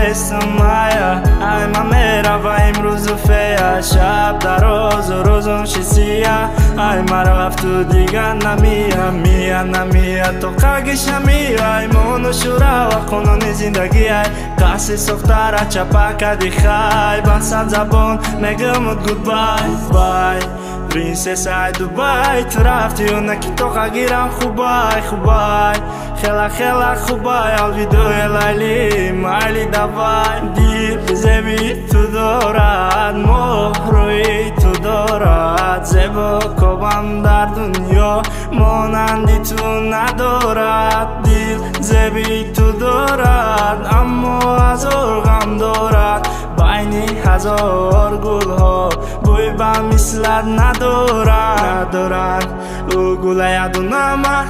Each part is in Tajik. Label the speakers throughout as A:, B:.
A: بایستم ای من میرم امروز فیا شب دراز و روزم سیاه ای مرا تو دیگه نمیاد تو قاگش ای مونو شورا و قانون زندگی ای کسی سختره چپک دیخای با صد زبان میگمت گودبای بای پرنسس ای دوبای تو رفتی و نکی تو خگیرم خوبای خیلی خوبای الویدوی لیلی مایلی دوای دیر بزبی تو دارد مهروی تو دارد زبا کبم در دنیا مانندی تو ندارد دیر زبی تو دارد اما هزار غم دارد بین هزار گل ها بوی با مثلت ندارد او گل یادونه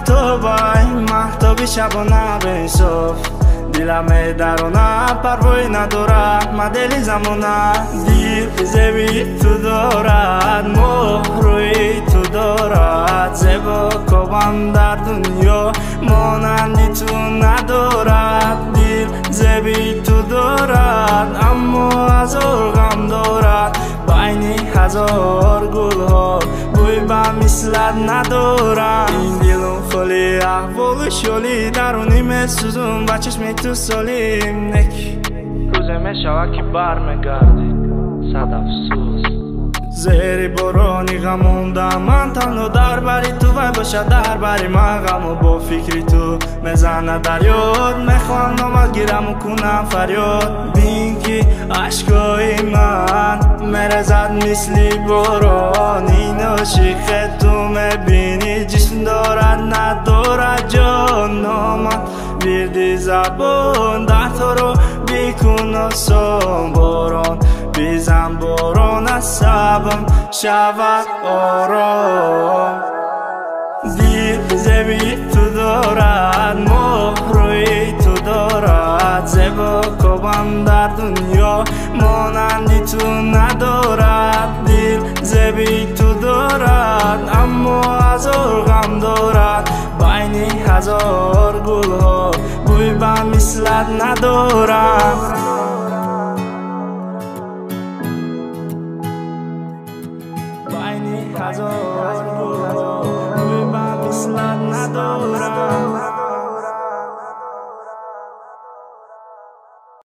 A: محتابی شبانه به صف دلم درونه پروی ندارد ما دلی زمانه دیر بزبی تو دارد مهروی تو دارد زبا کبم در دنیا مانندی تو ندارد دیر زبی تو دارد اما هزار غم دارد بین هزار گل ها بوی با مثلت ندارم این دلم خالی احوال شالی درونی مسوزم با چشم تو سالیم نک روزه میشوه که برمیگردی صد افسوس زیر بارانی غم موندم من تنها در بری تو و باشه در بری من غم و با فکری تو میزنه در یاد میخوام نامت گیرم و کنم فریاد بین که عشقای من میرزد مثلی باران این عاشق تو میبینی جسم دارد ندارد جان نامت بیردی زبان در تو رو بیکن آسان باران بیزن باران از سبم شود آرام دیر زبی تو دارد مهروی تو دارد زبا کبم در دنیا مانندی تو ندارد دیر زبی تو دارد اما هزار غم دارد بین هزار گل ها بوی با مثلت ندارد